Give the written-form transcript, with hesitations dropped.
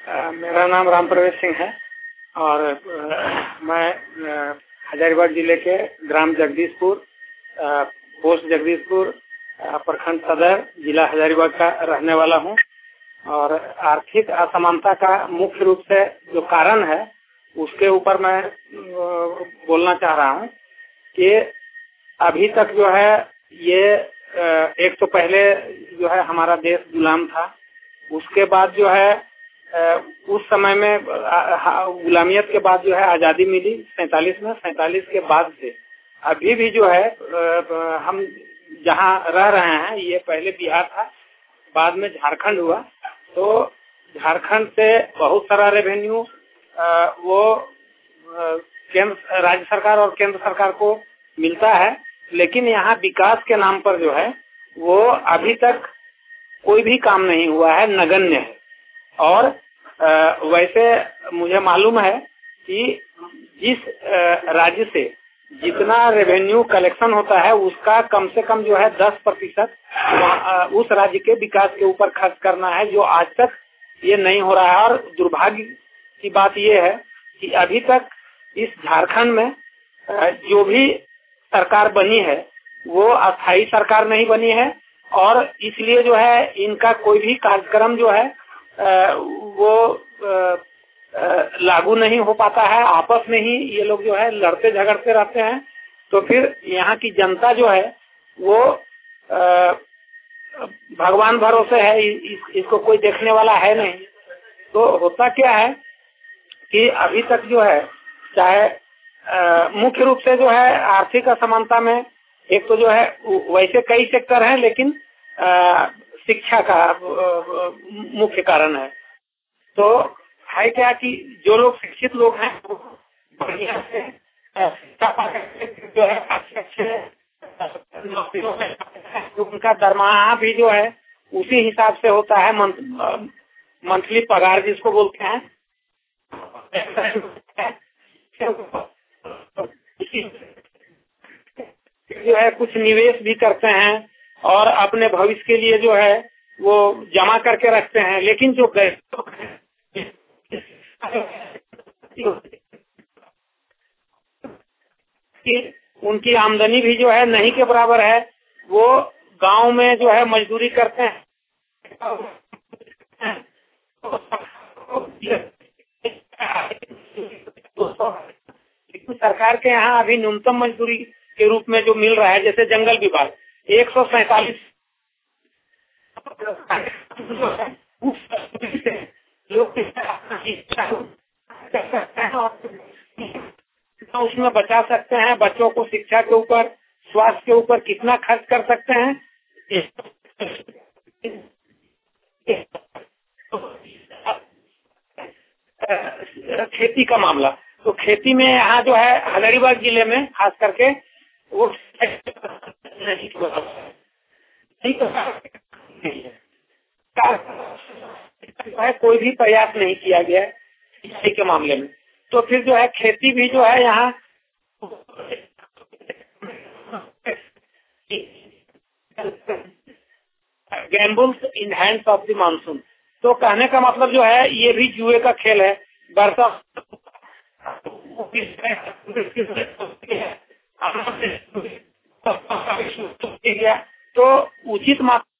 मेरा नाम राम प्रवेश सिंह है और मैं हजारीबाग जिले के ग्राम जगदीशपुर, पोस्ट जगदीशपुर, प्रखंड सदर, जिला हजारीबाग का रहने वाला हूं। और आर्थिक असमानता का मुख्य रूप से जो कारण है उसके ऊपर मैं बोलना चाह रहा हूं कि अभी तक जो है ये एक तो पहले जो है हमारा देश गुलाम था, उसके बाद जो है उस समय में गुलामियत के बाद जो है आजादी मिली 47 में। 47 के बाद से अभी भी जो है हम जहाँ रह रहे हैं, ये पहले बिहार था, बाद में झारखंड हुआ। तो झारखंड से बहुत सारा रेवेन्यू वो केंद्र, राज्य सरकार और केंद्र सरकार को मिलता है, लेकिन यहाँ विकास के नाम पर जो है वो अभी तक कोई भी काम नहीं हुआ है, नगण्य है। और वैसे मुझे मालूम है कि जिस राज्य से जितना रेवेन्यू कलेक्शन होता है उसका कम से कम जो है 10% उस राज्य के विकास के ऊपर खर्च करना है, जो आज तक ये नहीं हो रहा है। और दुर्भाग्य की बात ये है कि अभी तक इस झारखंड में जो भी सरकार बनी है वो अस्थायी सरकार नहीं बनी है, और इसलिए जो है इनका कोई भी कार्यक्रम जो है वो लागू नहीं हो पाता है। आपस में ही ये लोग जो है लड़ते झगड़ते रहते हैं। तो फिर यहाँ की जनता जो है वो भगवान भरोसे है, इसको कोई देखने वाला है नहीं। तो होता क्या है कि अभी तक जो है चाहे मुख्य रूप से जो है आर्थिक असमानता में एक तो जो है वैसे कई सेक्टर हैं, लेकिन शिक्षा का मुख्य कारण है। तो है क्या कि जो लोग शिक्षित लोग हैं वो बढ़िया से शिक्षा पाकर जो है अच्छे नौकरियों में, उनका दरमाहा भी जो है उसी हिसाब से होता है, मंथली पगार जिसको बोलते हैं। जो है कुछ निवेश भी करते हैं और अपने भविष्य के लिए जो है वो जमा करके रखते हैं। लेकिन जो उनकी आमदनी भी जो है नहीं के बराबर है, वो गांव में जो है मजदूरी करते हैं। सरकार के यहाँ अभी न्यूनतम मजदूरी के रूप में जो मिल रहा है, जैसे जंगल विभाग 147 उसमें बचा सकते हैं, बच्चों को शिक्षा के ऊपर, स्वास्थ्य के ऊपर कितना खर्च कर सकते हैं। खेती का मामला, तो खेती में यहाँ जो है हजारीबाग जिले में खास करके वो कोई भी प्रयास नहीं किया गया है सिंचाई के मामले में। तो फिर जो है खेती भी जो है यहाँ gambles in hands of the monsoon. तो कहने का मतलब जो है ये भी जुए का खेल है। वर्षा तो उचित मात्रा